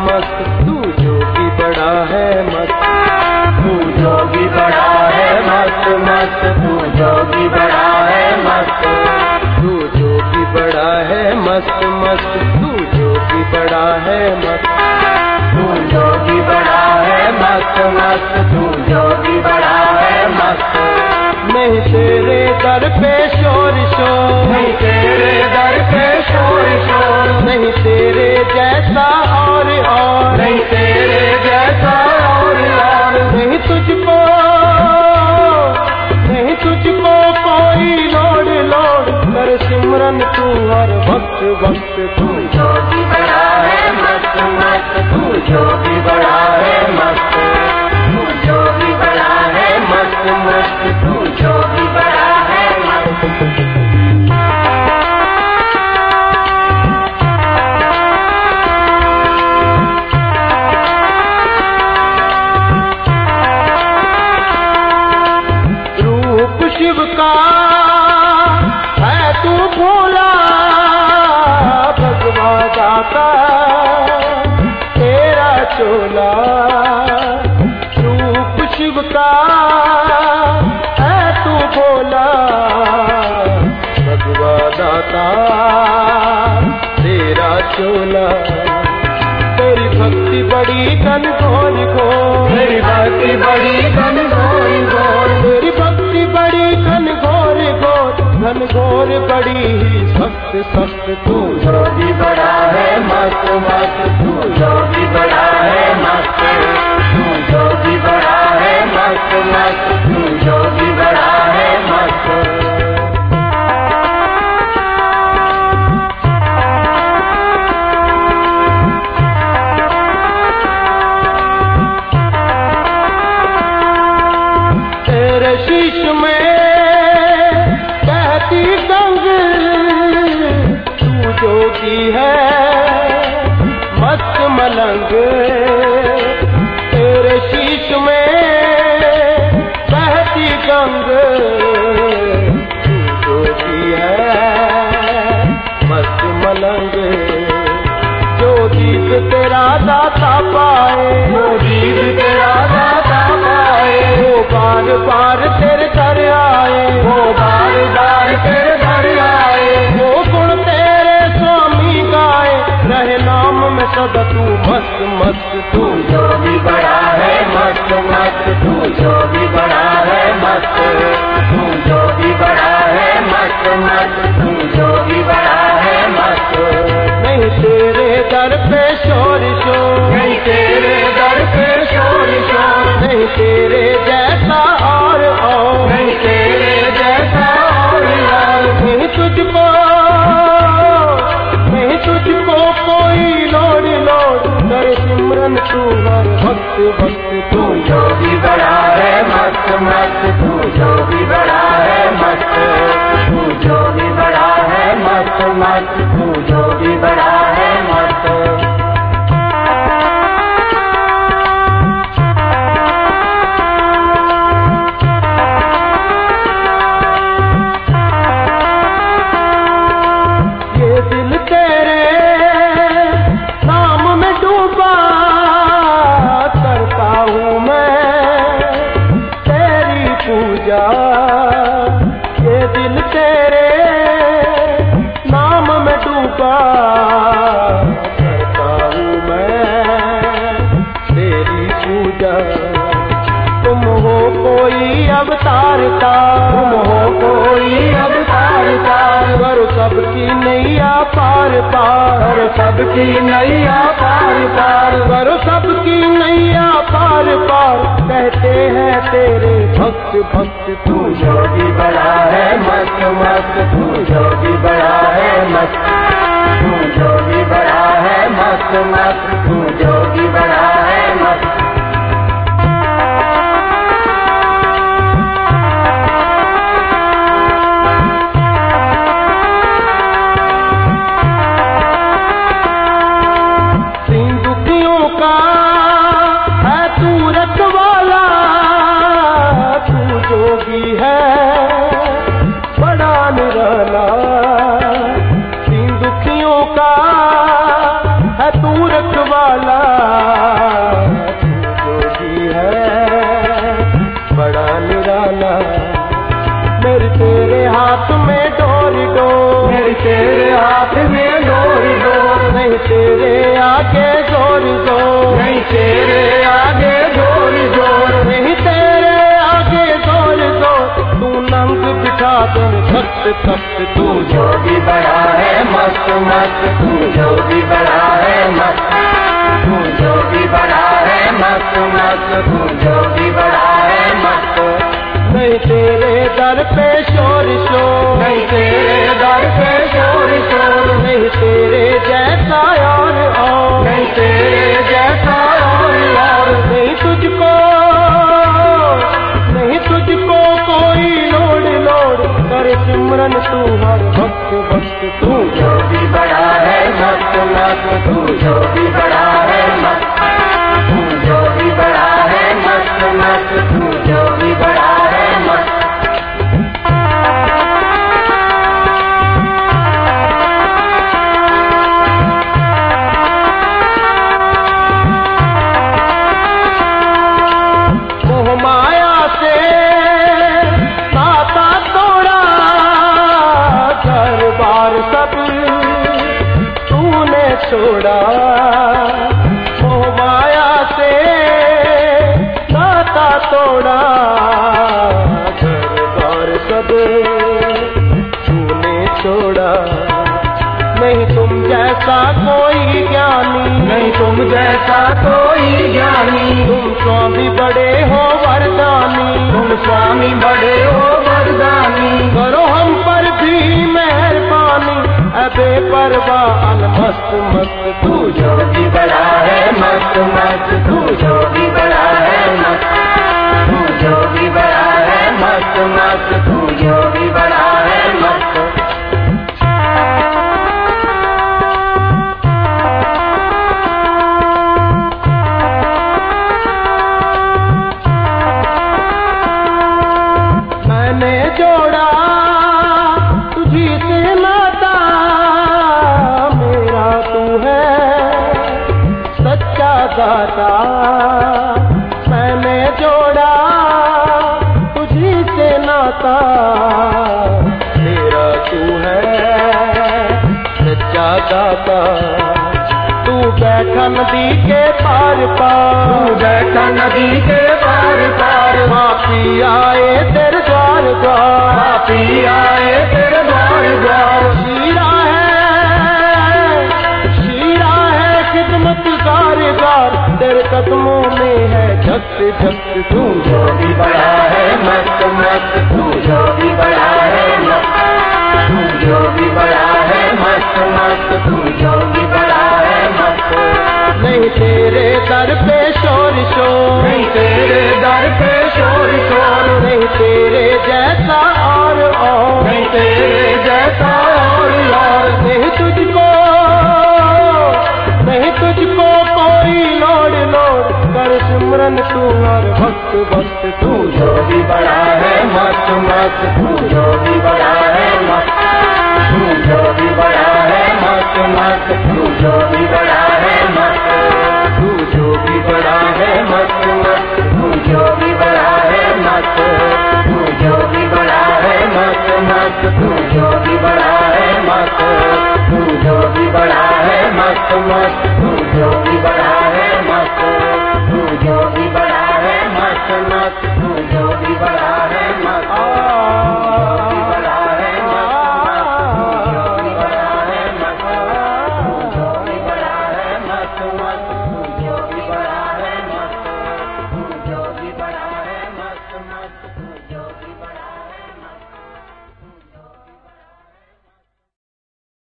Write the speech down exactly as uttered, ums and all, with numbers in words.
मस्त तू जोगी बड़ा है मस्त, तू जोगी बड़ा है मस्त मस्त, तू जोगी बड़ा है मस्त, तू जोगी बड़ा है मस्त मस्त, तू जोगी बड़ा है मस्त, तू जोगी बड़ा है मस्त मस्त, तू जोगी बड़ा है मस्त। नहीं तेरे दर पे शोर शोर, नहीं तेरे दर पे शोर शोर, नहीं तेरे जैसा और और, नहीं तेरे जैसा और और, नहीं तुझको नहीं तुझको कोई लोड़ लोड़ कर सिमरन तू हर वक्त वक्त तू जोगी बड़ा है मस्त मस्त, तू जोगी बड़ा है मस्त, तू जोगी बड़ा है मस्त मस्त, तू जोगी बड़ा है मस्त। रूप शिव का है तू भोला भगवा दाता तेरा चोला, रूप शिव का है तू भोला भगवा दाता तेरा चोला। तेरी भक्ति बड़ी घन घोर घोर, मेरी भक्ति बड़ी घन घोर घोर, तेरी भक्ति बड़ी घन घोर घोर, घन घोर बड़ी ही सख्त सख्त तू जोगी बड़ा है मस्त मस्त, तू जोगी बड़ा है मस्त, तू जोगी बड़ा है मस्त मस्त, तू जोगी बड़ा है मस्त। तेरे शीश में बहती गंग तू जोगी है मस्त मलंग, तेरे शीश में बहती गंग तू जोगी है मस्त मलंग। जो दीप तेरा दाता पाए, जो दीप तेरा दाता पाए, वो बार बार तेरे घर आए, वो बार बार तेरे घर आए, वो गुण तेरे स्वामी गाए, रहे नाम में सदा तू मस्त मस्त तू जोगी बड़ा है मस्त मस्त, तू जोगी बड़ा है मस्त, तू जोगी बड़ा है मस्त मस्त, तू जोगी बड़ा है मस्त। नहीं तेरे दर पे शोर शोर, नहीं तेरे दर पे शोर शोर, नहीं तेरे जैसा और और, नहीं तेरे जैसा और और, नहीं तुझको नहीं तुझको कोई लोड़ लोड़ कर सिमरन तू हर वक्त वक्त तू तू जोगी बड़ा है मस्त मस्त, तू जोगी बड़ा है मस्त, तू जोगी बड़ा है मस्त मस्त, तू जोगी बड़ा है मस्त। ये दिल तेरे नाम में डूबा करता हूँ मैं तेरी पूजा, ये दिल तेरे नाम में डूबा करता हूँ मैं तेरी पूजा। तुम हो कोई अवतार का, तुम हो कोई अवतार का, करो सबकी नैया पार पार, सबकी नैया पार पार, करो सबकी नैया पार पार, कहते हैं तेरे भक्त भक्त तू तू जोगी बड़ा है मस्त मस्त, तू जोगी बड़ा है मस्त, तू जोगी बड़ा है मस्त मस्त, तू जोगी बड़ा है मस्त। सिंधुकियों का है तू रखवाला, तू जोगी है बड़ा निराला। सिंधुकियों का है तू रखवाला, तप्त तू जो भी बड़ा है मस्त मस्त, तू जो भी बड़ा है मस्त, तू जो भी बड़ा है मस्त मस्त, तू जो भी बड़ा है मस्त। नहीं तेरे दर पे शोर शोर, नहीं तेरे दर पे शोर शोर, नहीं तेरे जैसा और और, नहीं तेरे जैसा और और, नहीं तुझको नहीं तुझको कोई लोड़ लोड़ कर सिमरन तू हर वक्त वक्त तू तू जो भी बड़ा है मस्त मस्त, तू जो भी बड़ा है मस्त, तू जो भी बड़ा है मस्त मस्त, तू जो भी बड़ा है मस्त। मोह माया से नाता तोड़ा, घर बार सब तूने छोड़ा। मोह माया से नाता तोड़ा, घर बार सब तूने छोड़ा। नहीं तुम जैसा कोई ज्ञानी, नहीं तुम जैसा कोई ज्ञानी, तुम स्वामी बड़े हो वरदानी, तुम स्वामी बड़े हो वरदानी। करो हम पर भी मेहरबानी, अबे परवान मस्त मस्त तू तू जो भी बड़ा है मस्त मस्त, तू जो भी बड़ा है मस्त, तू जो भी बड़ा है मस्त मस्त, तू जो भी बड़ा है मस्त। मैंने जोड़ा तुझी से नाता, मेरा तू है सच्चा दाता। मैंने जोड़ा तुझी से नाता, मेरा तू है सच्चा दाता। तू बैठा नदी के पार पार, तू बैठा नदी के पार पार, पापी आए तेरे द्वार द्वार, पापी आए तेरे द्वार द्वार। शीरा है शीरा है खिदमत गार गार, तेरे कदमों में है झक्त झक्त तू तू जो भी बड़ा है मस्त मस्त, तू जो भी बड़ा है मस्त, तू जो भी बड़ा है मस्त मस्त, तू जो भी बड़ा है मस्त। नहीं तेरे दर पे शोर शोर, नहीं तेरे दर पे शोर शोर, नहीं तेरे जैसा और और, नहीं तेरे जैसा और और, नहीं तुझको नहीं तुझको कोई लोड़ लोड़ कर सिमरन तू हर वक्त वक्त तू तू जो भी बड़ा है मस्त मस्त, तू जो भी बड़ा है मस्त, तू जो भी बड़ा है मस्त मस्त, तू जो भी बड़ा है मस्त, तू जो भी बड़ा है मस्त मस्त, तू जो भी बड़ा है मस्त, तू जो भी बड़ा है मस्त मस्त, तू जो भी बड़ा है मस्त, तू जो भी बड़ा है मस्त मस्त, तू जो भी बड़ा है मस्त, तू जो भी बड़ा है मस्त मस्त, तू जो भी बड़ा है मस्त, तू जो भी बड़ा है मस्त मस्त, तू जो भी बड़ा है मस्त, तू जो भी बड़ा है मस्त मस्त, तू जो भी बड़ा है मस्त मस्त, तू जो भी बड़ा है मस्त मस्त, तू जो भी बड़ा है